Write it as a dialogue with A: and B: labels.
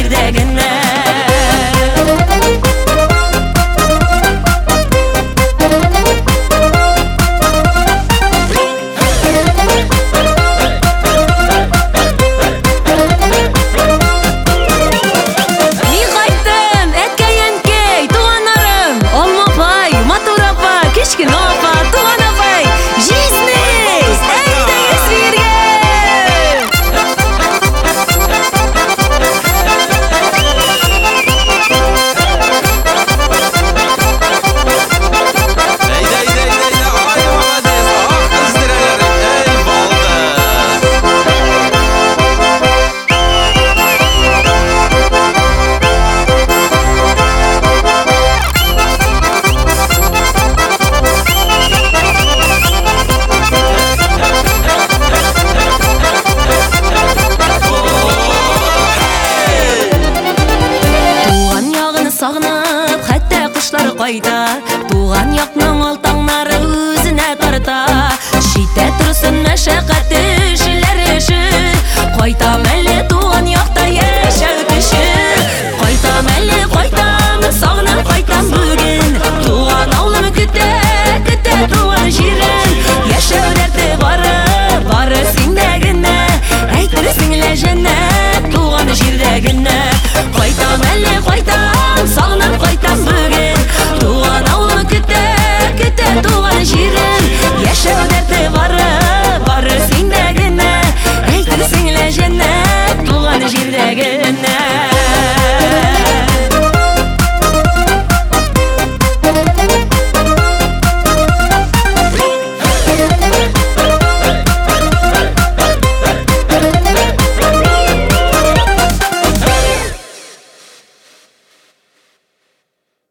A: дегенне. Сағынып, хәтта құшлар қайта, туған яқның алтаңнары өзіне тарта. Шите тұрсын мәшәқәті шілер үшін, қайтам әлі туған яқта яшәу күшін. Қайтам әлі қайтам, сағынып қайтам бүгін, туған аулым күтә, күтә туған жерін. Яшәу дәрті бары, бары сендегіне, әйтерсің ләжіне.